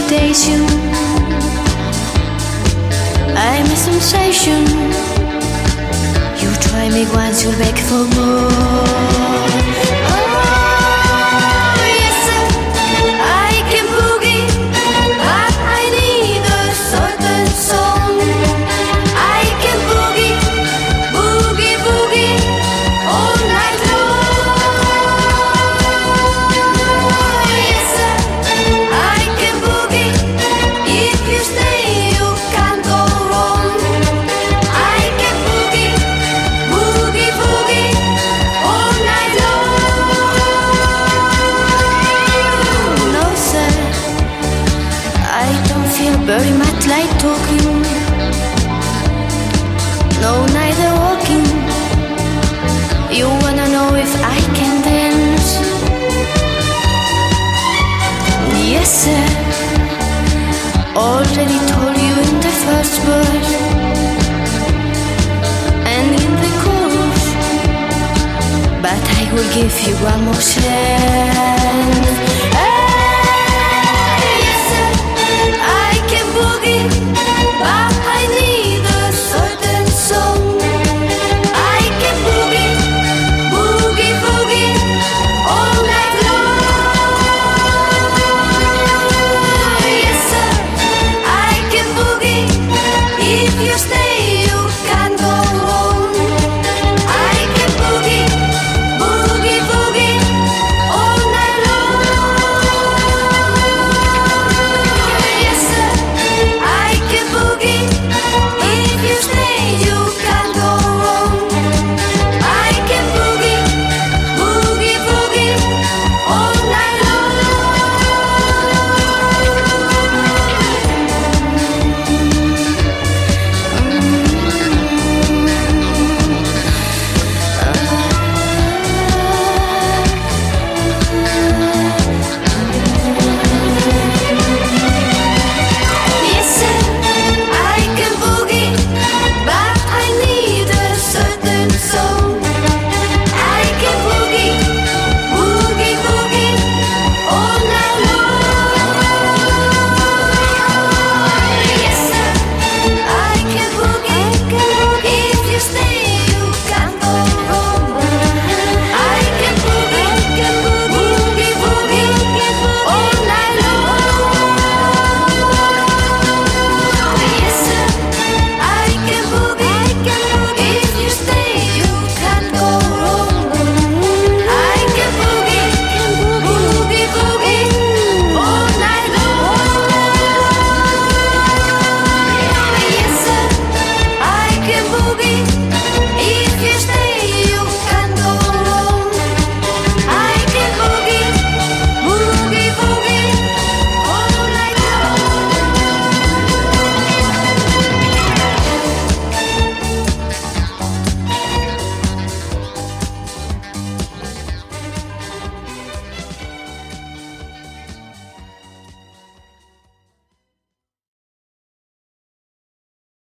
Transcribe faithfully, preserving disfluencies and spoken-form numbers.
invitation. I'm a sensation. You try me once, you'll beg for more. Oh, yes, sir, I can boogie, but I need a certain song. I can boogie, boogie, boogie all night long. Yes, sir, I can boogie. If you stay, you can't go wrong. I can boogie, boogie, boogie all night long. No, sir, I don't feel very much like talking. No, neither walking. You wanna know if I can dance? Yes, sir, already told you in the first verse and in the chorus, but I will give you one more chance.